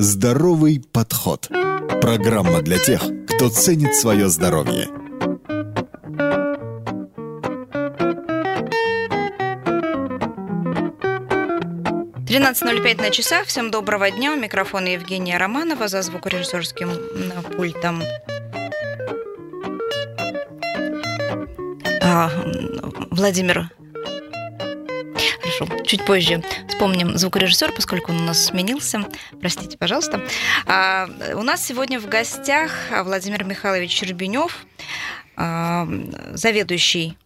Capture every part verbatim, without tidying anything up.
Здоровый подход. Программа для тех, кто ценит свое здоровье. тринадцать ноль пять на часах. Всем доброго дня. У микрофона Евгения Романова, за звукорежиссерским пультом а, Владимир. Хорошо, чуть позже вспомним звукорежиссер, поскольку он у нас сменился. Простите, пожалуйста. А, у нас сегодня в гостях Владимир Михайлович Щербинев, а, заведующий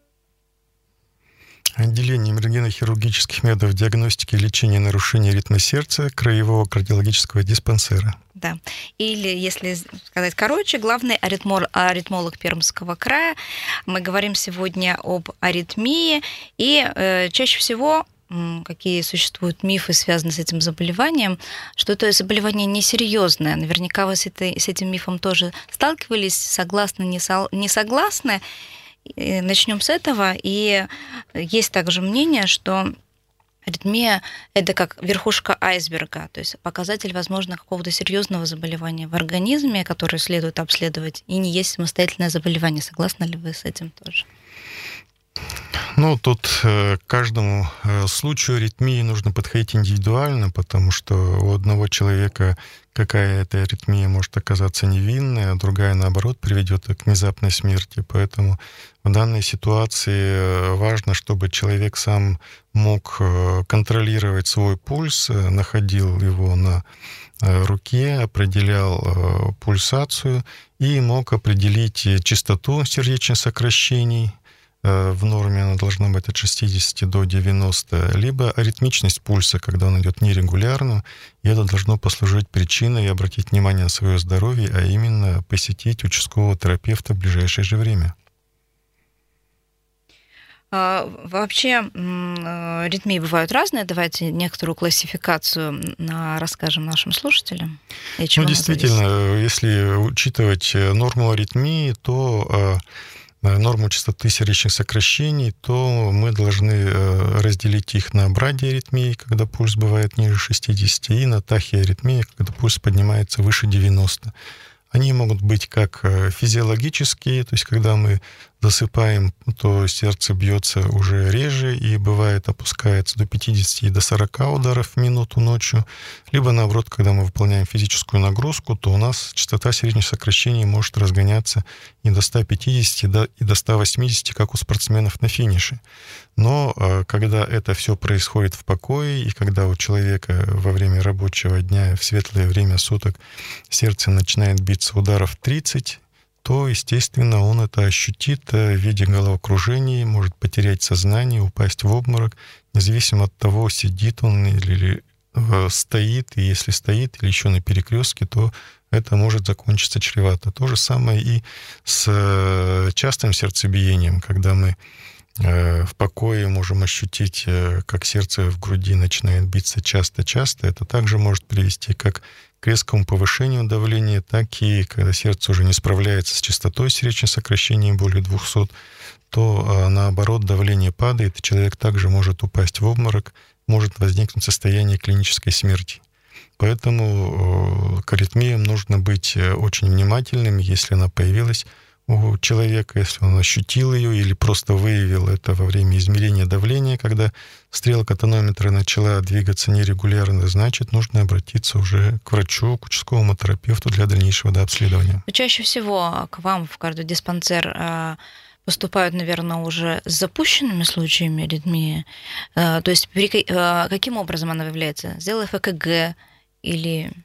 отделением рентгенохирургических методов диагностики и лечения нарушений ритма сердца Краевого кардиологического диспансера. Да. Или, если сказать короче, главный аритмолог, аритмолог Пермского края. Мы говорим сегодня об аритмии, и э, чаще всего какие существуют мифы, связанные с этим заболеванием, что это заболевание несерьезное. Наверняка вы с, этой, с этим мифом тоже сталкивались, согласны, не, со, не согласны. Начнем с этого. И есть также мнение, что аритмия – это как верхушка айсберга, то есть показатель, возможно, какого-то серьезного заболевания в организме, которое следует обследовать, и не есть самостоятельное заболевание. Согласны ли вы с этим тоже? Ну, тут к каждому случаю аритмии нужно подходить индивидуально, потому что у одного человека какая-то аритмия может оказаться невинной, а другая, наоборот, приведет к внезапной смерти. Поэтому в данной ситуации важно, чтобы человек сам мог контролировать свой пульс, находил его на руке, определял пульсацию и мог определить частоту сердечных сокращений. В норме она должна быть от шестидесяти до девяноста, либо аритмичность пульса, когда он идет нерегулярно, и это должно послужить причиной обратить внимание на свое здоровье, а именно посетить участкового терапевта в ближайшее же время. Вообще аритмии бывают разные. Давайте некоторую классификацию расскажем нашим слушателям. Ну, действительно, если учитывать норму аритмии, то норму частоты сердечных сокращений, то мы должны разделить их на брадиаритмии, когда пульс бывает ниже шестидесяти, и на тахиаритмии, когда пульс поднимается выше девяноста. Они могут быть как физиологические, то есть когда мы засыпаем, то сердце бьется уже реже и бывает опускается до пятидесяти и до сорока ударов в минуту ночью, либо наоборот, когда мы выполняем физическую нагрузку, то у нас частота сердечных сокращений может разгоняться и до ста пятидесяти, и до ста восьмидесяти, как у спортсменов на финише. Но когда это все происходит в покое, и когда у человека во время рабочего дня, в светлое время суток, сердце начинает биться ударов тридцать, то, естественно, он это ощутит в виде головокружения, может потерять сознание, упасть в обморок, независимо от того, сидит он или стоит, и если стоит или еще на перекрестке, то это может закончиться чревато. То же самое и с частым сердцебиением, когда мы в покое можем ощутить, как сердце в груди начинает биться часто-часто. Это также может привести как к резкому повышению давления, так и когда сердце уже не справляется с частотой сердечных сокращений более двухсот, то наоборот давление падает, и человек также может упасть в обморок, может возникнуть состояние клинической смерти. Поэтому к аритмиям нужно быть очень внимательным, если она появилась у человека, если он ощутил ее или просто выявил это во время измерения давления, когда стрелка тонометра начала двигаться нерегулярно, значит, нужно обратиться уже к врачу, к участковому терапевту для дальнейшего дообследования. Чаще всего к вам в кардиодиспансер поступают, наверное, уже с запущенными случаями аритмии. То есть каким образом она выявляется? Сделав ЭКГ или...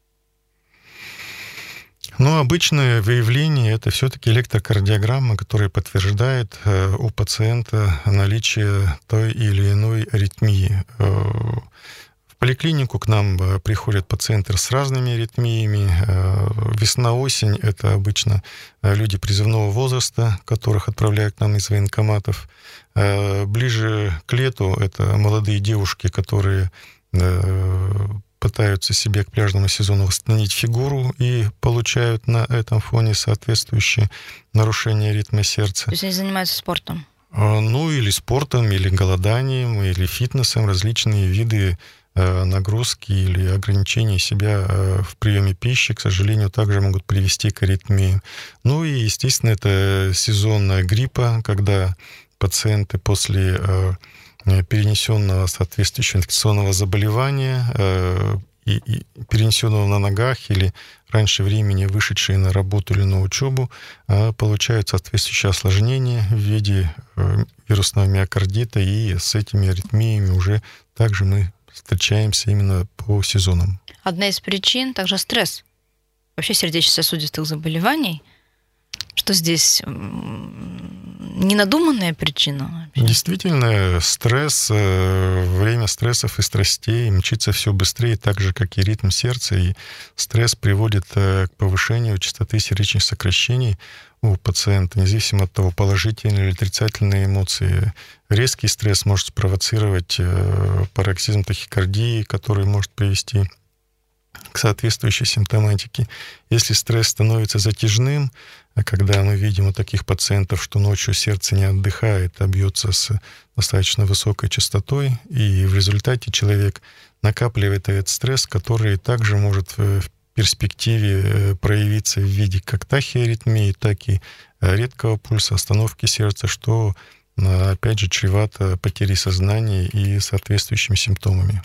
Но обычное выявление — это все-таки электрокардиограмма, которая подтверждает у пациента наличие той или иной аритмии. В поликлинику к нам приходят пациенты с разными аритмиями. Весна-осень — это обычно люди призывного возраста, которых отправляют к нам из военкоматов. Ближе к лету — это молодые девушки, которые пытаются себе к пляжному сезону восстановить фигуру и получают на этом фоне соответствующее нарушение ритма сердца. То есть они занимаются спортом? Ну, или спортом, или голоданием, или фитнесом, различные виды нагрузки или ограничения себя в приеме пищи, к сожалению, также могут привести к аритмии. Ну и, естественно, это сезонная гриппа, когда пациенты после перенесенного соответствующего инфекционного заболевания и, и перенесенного на ногах или раньше времени вышедшие на работу или на учебу, получают соответствующее осложнение в виде вирусного миокардита, и с этими аритмиями уже также мы встречаемся именно по сезонам. Одна из причин также стресс. Вообще сердечно-сосудистых заболеваний. Что здесь ненадуманная причина? Действительно, стресс, время стрессов и страстей мчится все быстрее, так же, как и ритм сердца. И стресс приводит к повышению частоты сердечных сокращений у пациента, независимо от того, положительные или отрицательные эмоции. Резкий стресс может спровоцировать пароксизм тахикардии, который может привести к соответствующей симптоматике. Если стресс становится затяжным, когда мы видим у таких пациентов, что ночью сердце не отдыхает, а бьется с достаточно высокой частотой, и в результате человек накапливает этот стресс, который также может в перспективе проявиться в виде как тахиаритмии, так и редкого пульса, остановки сердца, что, опять же, чревато потерей сознания и соответствующими симптомами.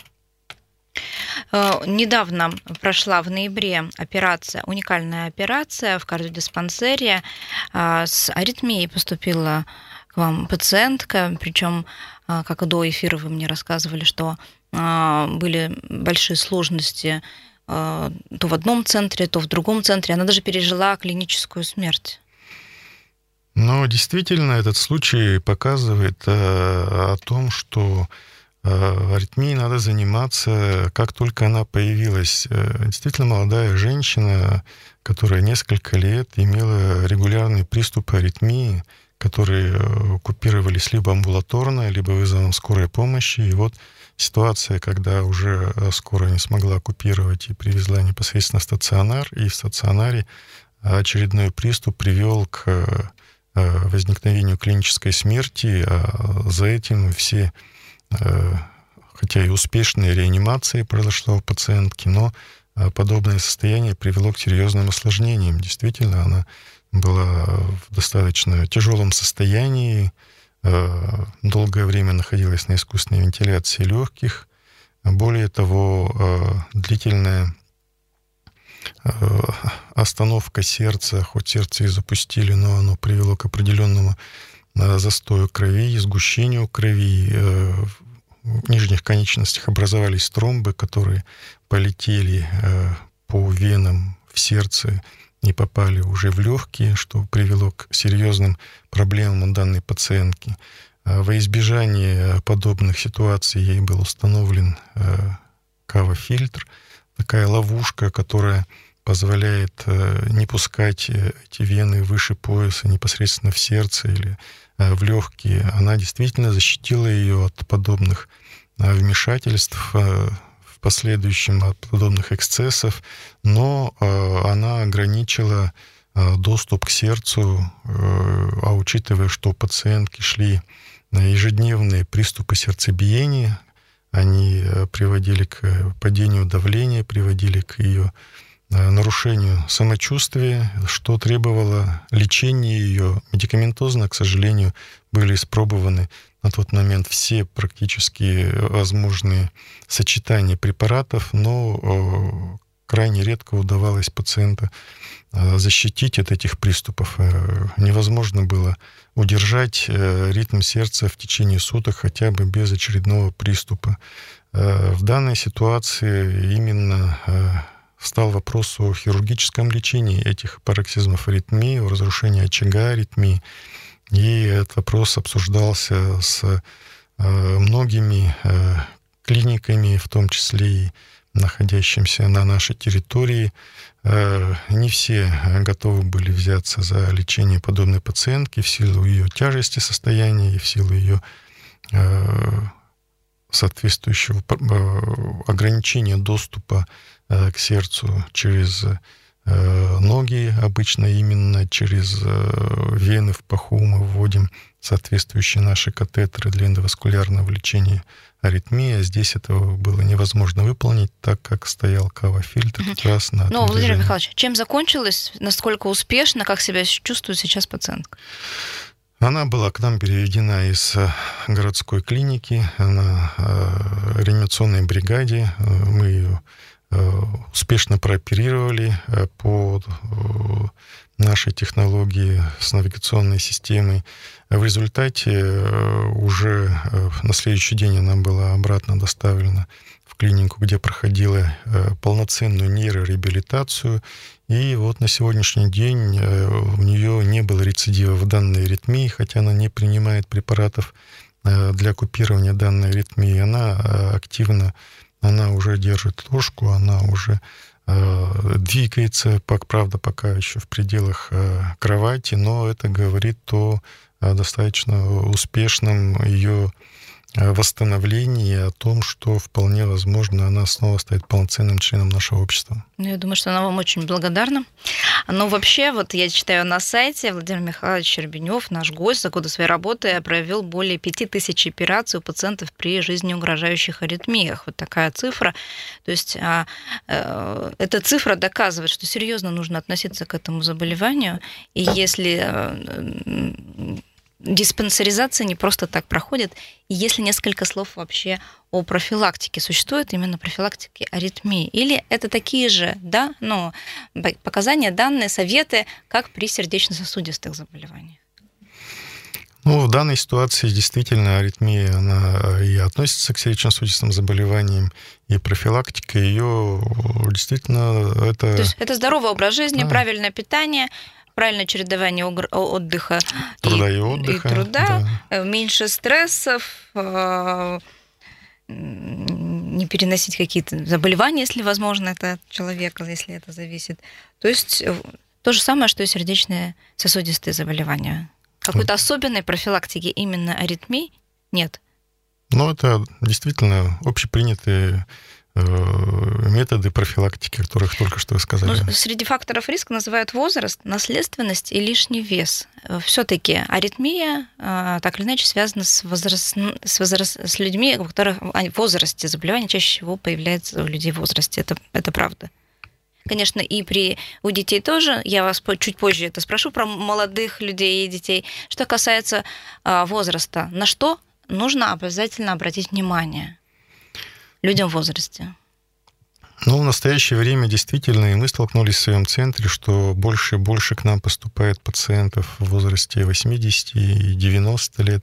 Недавно прошла в ноябре операция, уникальная операция в кардиодиспансере. С аритмией поступила к вам пациентка, причем, как и до эфира вы мне рассказывали, что были большие сложности то в одном центре, то в другом центре. Она даже пережила клиническую смерть. Но действительно этот случай показывает о том, что аритмией надо заниматься, как только она появилась. Действительно молодая женщина, которая несколько лет имела регулярные приступы аритмии, которые купировались либо амбулаторно, либо вызовом скорой помощи. И вот ситуация, когда уже скорая не смогла купировать и привезла непосредственно в стационар, и в стационаре очередной приступ привел к возникновению клинической смерти, а за этим все, хотя и успешные реанимации произошла у пациентки, но подобное состояние привело к серьезным осложнениям. Действительно, она была в достаточно тяжелом состоянии, долгое время находилась на искусственной вентиляции легких. Более того, длительная остановка сердца, хоть сердце и запустили, но оно привело к определенному застою крови, сгущению крови. В нижних конечностях образовались тромбы, которые полетели по венам в сердце и попали уже в легкие, что привело к серьезным проблемам у данной пациентки. Во избежание подобных ситуаций ей был установлен кава-фильтр, такая ловушка, которая позволяет не пускать эти вены выше пояса непосредственно в сердце или в легкие. Она действительно защитила ее от подобных вмешательств, в последующем от подобных эксцессов, но она ограничила доступ к сердцу, а учитывая, что у пациентки шли ежедневные приступы сердцебиения, они приводили к падению давления, приводили к ее нарушению самочувствия, что требовало лечения ее. Медикаментозно, к сожалению, были испробованы на тот момент все практически возможные сочетания препаратов, но крайне редко удавалось пациента защитить от этих приступов. Невозможно было удержать ритм сердца в течение суток хотя бы без очередного приступа. В данной ситуации именно стал вопрос о хирургическом лечении этих пароксизмов аритмии, о разрушении очага аритмии. И этот вопрос обсуждался с многими клиниками, в том числе и находящимися на нашей территории. Не все готовы были взяться за лечение подобной пациентки в силу ее тяжести состояния и в силу ее соответствующего ограничения доступа к сердцу через ноги обычно именно через вены в паху мы вводим соответствующие наши катетеры для эндоваскулярного лечения аритмии. А здесь этого было невозможно выполнить, так как стоял кава-фильтр как раз на этом Ну, Владимир движении. Михайлович, чем закончилось, насколько успешно, как себя чувствует сейчас пациентка? Она была к нам переведена из городской клиники на реанимационной бригаде. Мы ее успешно прооперировали по нашей технологии с навигационной системой. В результате уже на следующий день она была обратно доставлена в клинику, где проходила полноценную нейрореабилитацию. И вот на сегодняшний день у нее не было рецидива в данной аритмии, хотя она не принимает препаратов для купирования данной аритмии. Она активно, она уже держит ложку, она уже двигается, правда, пока еще в пределах кровати, но это говорит о достаточно успешном ее восстановлении, о том, что вполне возможно она снова станет полноценным членом нашего общества. Ну, я думаю, что она вам очень благодарна. Но вообще, вот я читаю на сайте, Владимир Михайлович Щербинев, наш гость, за годы своей работы провел более пяти тысяч операций у пациентов при жизнеугрожающих аритмиях. Вот такая цифра. То есть а, а, эта цифра доказывает, что серьезно нужно относиться к этому заболеванию. И если а, диспансеризация не просто так проходит. И если несколько слов вообще о профилактике. Существует именно профилактики аритмии? Или это такие же, да, ну, показания, данные, советы, как при сердечно-сосудистых заболеваниях? Ну, в данной ситуации действительно аритмия, она и относится к сердечно-сосудистым заболеваниям, и профилактика ее действительно это... То есть это здоровый образ жизни, да. правильное питание, правильное чередование отдыха труда и, и, отдыха, и труда, да. меньше стрессов, не переносить какие-то заболевания, если возможно, это от человека, если это зависит. То есть то же самое, что и сердечные сосудистые заболевания. Какой-то особенной профилактики именно аритмий нет. Ну, это действительно общепринятые методы профилактики, о которых только что вы сказали. Ну, среди факторов риска называют возраст, наследственность и лишний вес. Все-таки аритмия так или иначе связана с, возраст, с, возраст, с людьми, у которых в возрасте заболевания чаще всего появляется у людей в возрасте. Это, это правда. Конечно, и при, у детей тоже. Я вас чуть позже это спрошу про молодых людей и детей. Что касается возраста, на что нужно обязательно обратить внимание людям в возрасте? Ну, в настоящее время действительно, и мы столкнулись в своем центре, что больше и больше к нам поступает пациентов в возрасте восьмидесяти и девяноста лет,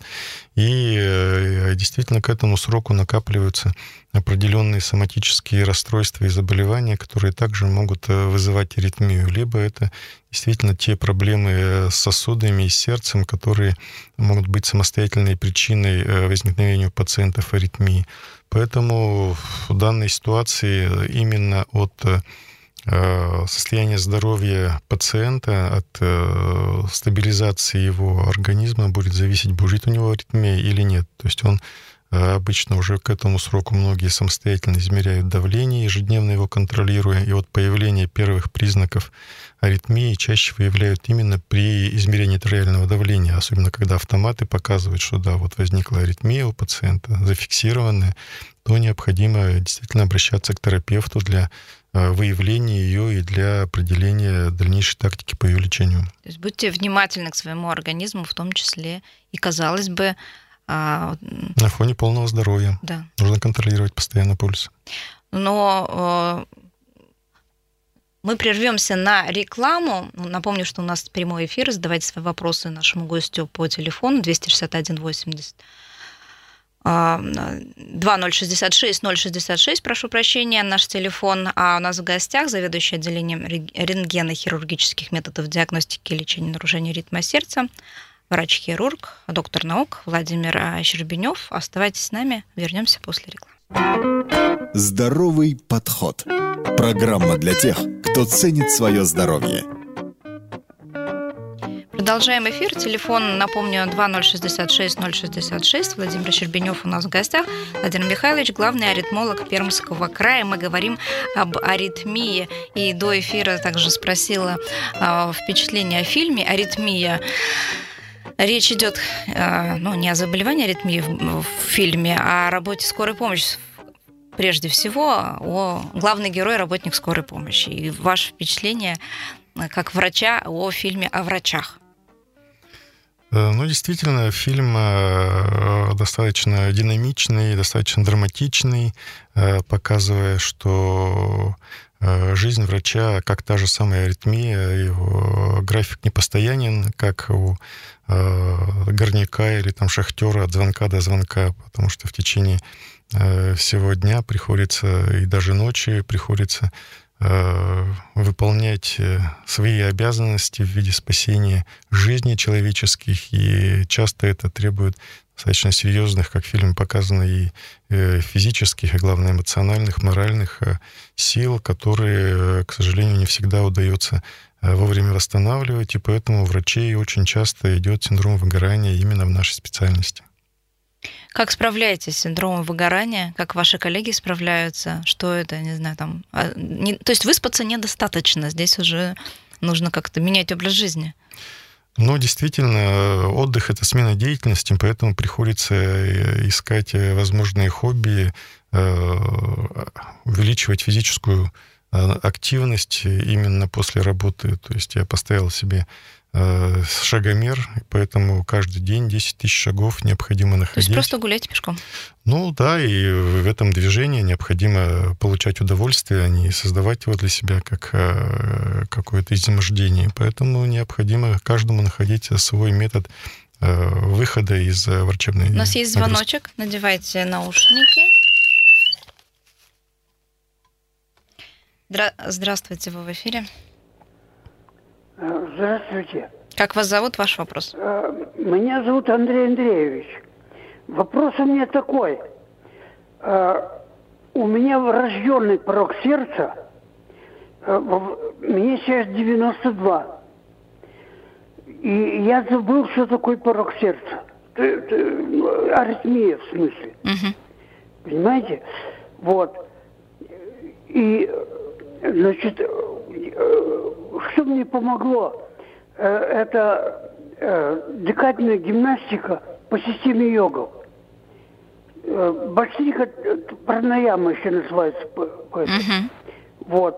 и действительно к этому сроку накапливаются определенные соматические расстройства и заболевания, которые также могут вызывать аритмию. Либо это действительно те проблемы с сосудами и сердцем, которые могут быть самостоятельной причиной возникновения у пациентов аритмии. Поэтому в данной ситуации именно от состояния здоровья пациента, от стабилизации его организма будет зависеть, будет у него аритмия или нет. То есть он обычно уже к этому сроку многие самостоятельно измеряют давление, ежедневно его контролируя, и вот появление первых признаков аритмии чаще выявляют именно при измерении артериального давления, особенно когда автоматы показывают, что да, вот возникла аритмия у пациента, зафиксированная, то необходимо действительно обращаться к терапевту для выявления ее и для определения дальнейшей тактики по ее лечению. То есть будьте внимательны к своему организму, в том числе и, казалось бы, на фоне полного здоровья. Да. Нужно контролировать постоянно пульс. Но мы прервемся на рекламу. Напомню, что у нас прямой эфир. Задавайте свои вопросы нашему гостю по телефону двести шестьдесят один восемьдесят два ноль шестьдесят шесть ноль шестьдесят шесть, прошу прощения, наш телефон. А у нас в гостях заведующий отделением рентгенно-хирургических методов диагностики и лечения нарушений ритма сердца, врач-хирург, доктор наук Владимир Щербинев. Оставайтесь с нами, вернемся после рекламы. Здоровый подход. Программа для тех, кто ценит свое здоровье. Продолжаем эфир. Телефон, напомню, два ноль шестьдесят шесть ноль шестьдесят шесть. Владимир Щербинев у нас в гостях. Владимир Михайлович, главный аритмолог Пермского края. Мы говорим об аритмии. И до эфира также спросила э, впечатление о фильме «Аритмия». Речь идет, э, ну, не о заболевании аритмии в, в фильме, а о работе скорой помощи. Прежде всего, о главный герой, работник скорой помощи. И ваше впечатление как врача о фильме о врачах. Ну, действительно, фильм достаточно динамичный, достаточно драматичный, показывая, что жизнь врача, как та же самая аритмия, его график непостоянен, как у горняка или там шахтера от звонка до звонка, потому что в течение всего дня приходится, и даже ночи приходится выполнять свои обязанности в виде спасения жизней человеческих, и часто это требует достаточно серьезных, как в фильме показано, и физических, и, главное, эмоциональных, моральных сил, которые, к сожалению, не всегда удается вовремя восстанавливать, и поэтому у врачей очень часто идет синдром выгорания именно в нашей специальности. Как справляетесь с синдромом выгорания? Как ваши коллеги справляются? Что это, не знаю, там... Не, то есть выспаться недостаточно, здесь уже нужно как-то менять образ жизни. Ну, действительно, отдых — это смена деятельности, поэтому приходится искать возможные хобби, увеличивать физическую активность именно после работы. То есть я поставил себе шагомер, поэтому каждый день десять тысяч шагов необходимо находить. То есть просто гулять пешком? Ну да, и в этом движении необходимо получать удовольствие, а не создавать его для себя как какое-то измождение. Поэтому необходимо каждому находить свой метод выхода из врачебной нагрузки. У нас есть звоночек, надевайте наушники. Здравствуйте, вы в эфире. Здравствуйте. Как вас зовут? Ваш вопрос. Меня зовут Андрей Андреевич. Вопрос у меня такой. У меня врожденный порог сердца. Мне сейчас девяносто два. И я забыл, что такое порог сердца. Аритмия, в смысле. Угу. Понимаете? Вот. И, значит, что мне помогло? Это дыхательная гимнастика по системе йога. Бхастрика пранаяма еще называется. Uh-huh. Вот.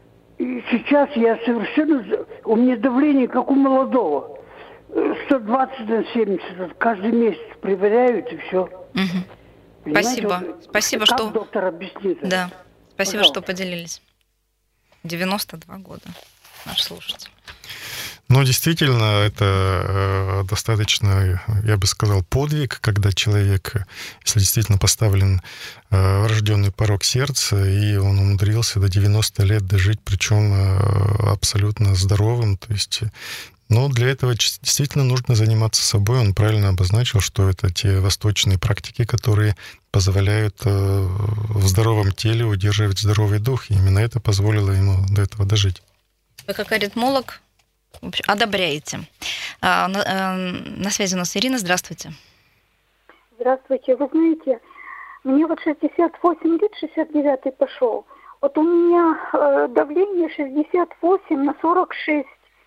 И сейчас я совершенно... У меня давление, как у молодого. сто двадцать на семьдесят. Каждый месяц проверяют, и все. Uh-huh. Спасибо. Спасибо, как что... доктор объяснит? Да. Спасибо, Пожалуйста. Что поделились. девяносто два года. Наш слушатель. Ну, действительно, это достаточно, я бы сказал, подвиг, когда человек, если действительно поставлен врожденный порог сердца, и он умудрился до девяноста лет дожить, причем абсолютно здоровым. То есть, но для этого действительно нужно заниматься собой. Он правильно обозначил, что это те восточные практики, которые позволяют в здоровом теле удерживать здоровый дух. И именно это позволило ему до этого дожить. Вы как аритмолог одобряете. На, на связи у нас Ирина. Здравствуйте. Здравствуйте. Вы знаете, мне вот шестьдесят восемь лет, шестьдесят девятый пошел. Вот у меня давление шестьдесят восемь на сорок шесть.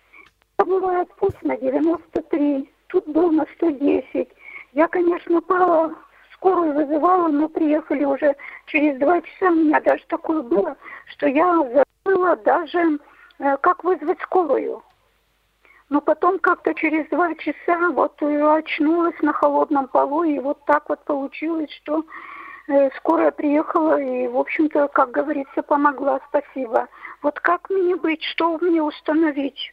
Бывает пульс на девяносто три. Тут был на сто десять. Я, конечно, пала, скорую вызывала, но приехали уже через два часа. У меня даже такое было, что я забыла даже, как вызвать скорую. Но потом как-то через два часа вот очнулась на холодном полу, и вот так вот получилось, что скорая приехала и, в общем-то, как говорится, помогла. Спасибо. Вот как мне быть, что мне установить?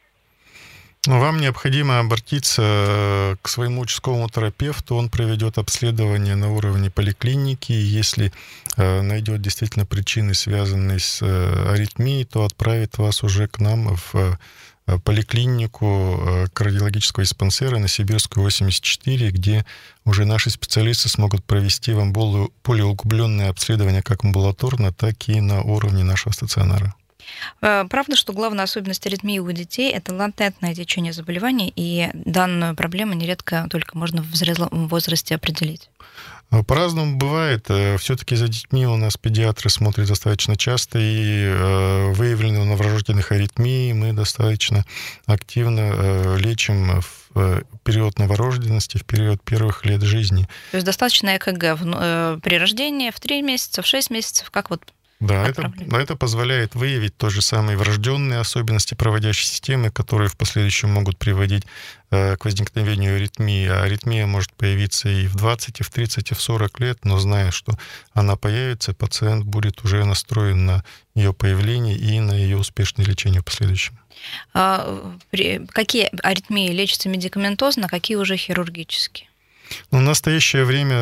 Вам необходимо обратиться к своему участковому терапевту. Он проведет обследование на уровне поликлиники. Если найдет действительно причины, связанные с аритмией, то отправит вас уже к нам в поликлинику кардиологического диспансера на Сибирскую восемьдесят четыре, где уже наши специалисты смогут провести вам более углубленное обследование как амбулаторно, так и на уровне нашего стационара. Правда, что главная особенность аритмии у детей – это латентное течение заболевания, и данную проблему нередко только можно в зрелом возрасте определить? По-разному бывает. Все-таки за детьми у нас педиатры смотрят достаточно часто, и выявленных новорожденных аритмий мы достаточно активно лечим в период новорожденности, в период первых лет жизни. То есть достаточно ЭКГ при рождении в три месяца, в шесть месяцев, как вот... Да, это, это позволяет выявить то же самые врожденные особенности проводящей системы, которые в последующем могут приводить э, к возникновению аритмии. А аритмия может появиться и в двадцать, и в тридцать, и в сорок лет, но зная, что она появится, пациент будет уже настроен на ее появление и на ее успешное лечение в последующем. А, при, какие аритмии лечатся медикаментозно, какие уже хирургически? Ну, в настоящее время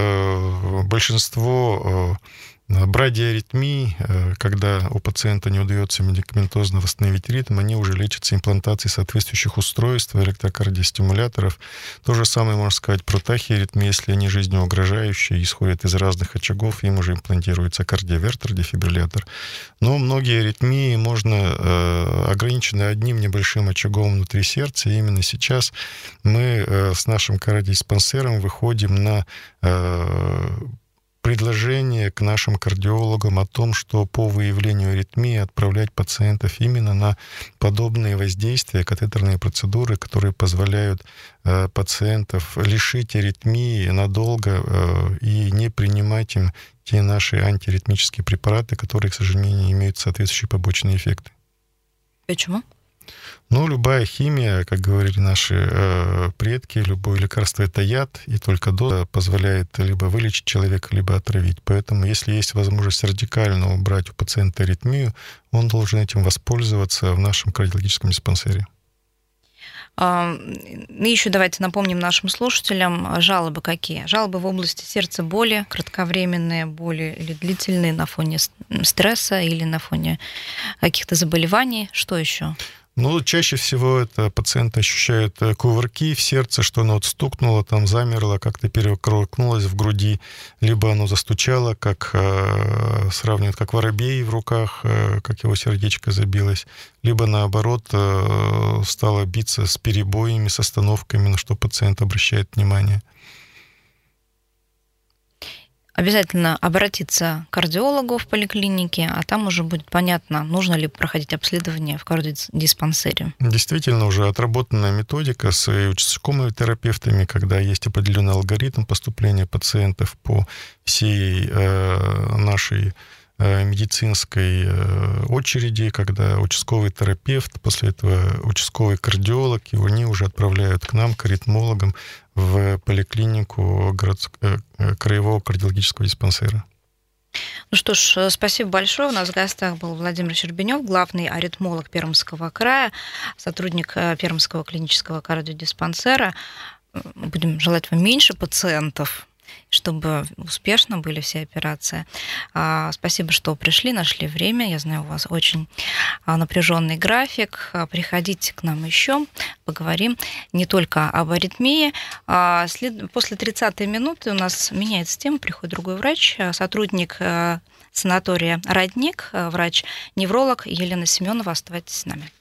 э, большинство... Э, Брадиаритмии, когда у пациента не удается медикаментозно восстановить ритм, они уже лечатся имплантацией соответствующих устройств, электрокардиостимуляторов. То же самое можно сказать про тахиаритмии, если они жизнеугрожающие, исходят из разных очагов, им уже имплантируется кардиовертер, дефибриллятор. Но многие аритмии можно э, ограничены одним небольшим очагом внутри сердца, и именно сейчас мы э, с нашим кардиодиспансером выходим на э, предложение к нашим кардиологам о том, что по выявлению аритмии отправлять пациентов именно на подобные воздействия, катетерные процедуры, которые позволяют э, пациентов лишить аритмии надолго э, и не принимать им те наши антиаритмические препараты, которые, к сожалению, имеют соответствующие побочные эффекты. Почему? Ну, любая химия, как говорили наши э, предки, любое лекарство — это яд, и только доза позволяет либо вылечить человека, либо отравить. Поэтому, если есть возможность радикально убрать у пациента аритмию, он должен этим воспользоваться в нашем кардиологическом диспансере. И еще давайте напомним нашим слушателям, жалобы какие. Жалобы в области сердца, боли, кратковременные боли или длительные на фоне стресса или на фоне каких-то заболеваний. Что еще? Ну, чаще всего это пациенты ощущают кувырки в сердце, что оно вот стукнуло, там замерло, как-то перекрутнулось в груди, либо оно застучало, как э, сравнивают, как воробей в руках, э, как его сердечко забилось, либо наоборот э, стало биться с перебоями, с остановками, на что пациент обращает внимание. Обязательно обратиться к кардиологу в поликлинике, а там уже будет понятно, нужно ли проходить обследование в кардиодиспансере. Действительно, уже отработанная методика с участковыми терапевтами, когда есть определенный алгоритм поступления пациентов по всей э, нашей медицинской очереди, когда участковый терапевт, после этого участковый кардиолог, и они уже отправляют к нам, к аритмологам, в поликлинику городского, краевого кардиологического диспансера. Ну что ж, спасибо большое. У нас в гостях был Владимир Щербинев, главный аритмолог Пермского края, сотрудник Пермского клинического кардиодиспансера. Будем желать вам меньше пациентов, чтобы успешно были все операции. Спасибо, что пришли, нашли время. Я знаю, у вас очень напряженный график. Приходите к нам еще, поговорим не только об аритмии. После тридцатой минуты у нас меняется тема, приходит другой врач, сотрудник санатория «Родник», врач-невролог Елена Семенова. Оставайтесь с нами.